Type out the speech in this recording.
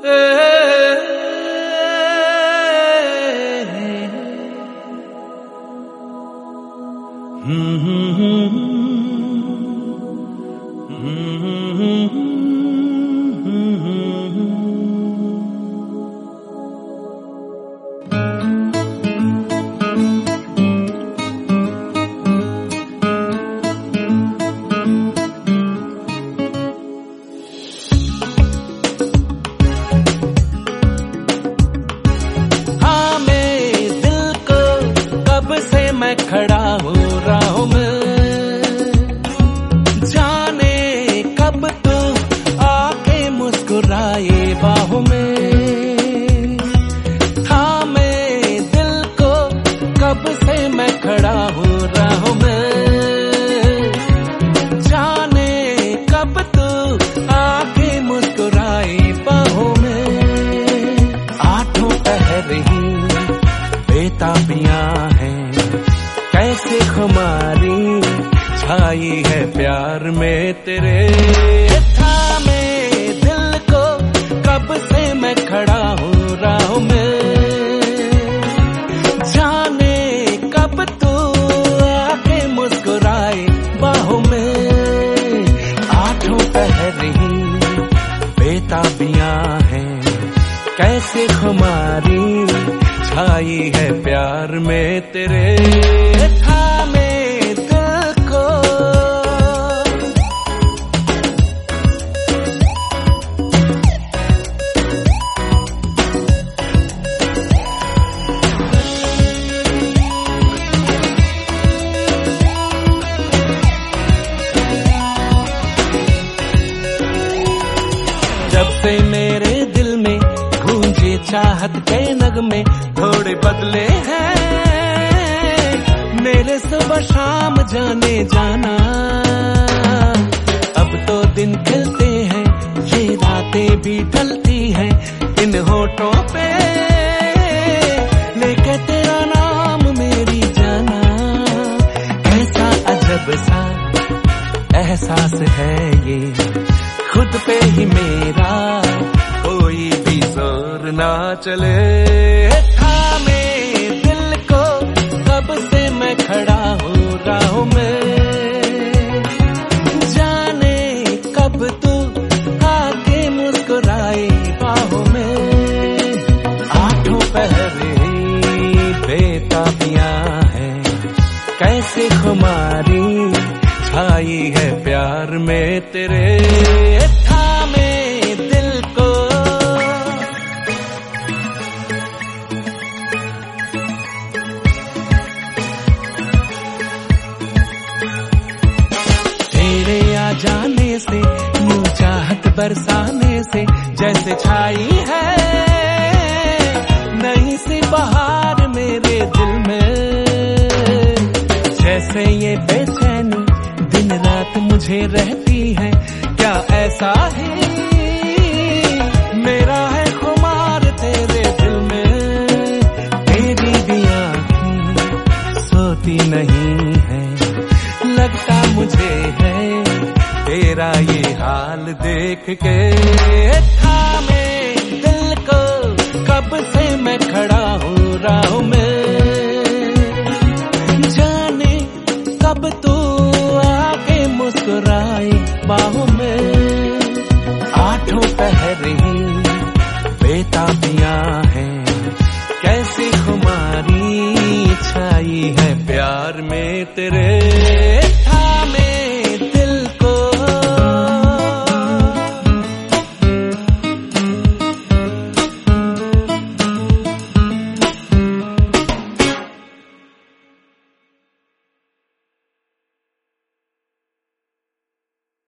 खड़ा हूँ राहों में, जाने कब तू आके मुस्कुराए बाहों में। हाँ मैं दिल को कब से मैं खड़ा हूँ राहों में, जाने कब तू आके मुस्कुराए बाहों में। आठों पहर ही बेताबियां हैं, कैसे खुमारी छाई है प्यार में तेरे। थामे दिल को कब से मैं खड़ा हूँ राहों में, जाने कब तू आके मुस्कुराए बाहों में। आठों पहर ही बेताबियां हैं, कैसे खुमारी छाई है प्यार में तेरे। थामे दिल को जब से मेरे दिल में गूंजे चाहत के नगमे थोड़े बदले हैं, मेरे सुबह शाम जाने जाना। अब तो दिन खिलते हैं, ये रातें भी ढलती हैं इन होठों पे, लेके तेरा नाम मेरी जाना। कैसा अजब सा एहसास है ये, खुद पे ही मेरा कोई भी जोर ना चले। थामे दिल को कब से मैं खड़ा हूँ राहों में, जाने कब तू आके मुस्कुराए बाहों में। आठों पहर ही बेताबियां हैं, कैसे खुमारी छाई है प्यार में तेरे। थामे दिल को तेरे आ जाने से, यूं चाहत बरसाने से जैसे छाई है नई सी बहार मेरे दिल में। जैसे ये बेचैनी दिन रात मुझे रहती है, क्या ऐसा ही मेरा है खुमार तेरे दिल में। तेरी भी आँखें सोती नहीं है, लगता मुझे है तेरा ये हाल देख के। थामे दिल को कब से मैं खड़ा हूँ राहों में, जाने कब तू आके मुस्कुराए बाहों में। आठों पहर ही बेताबियां हैं, कैसी खुमारी छाई है प्यार में तेरे।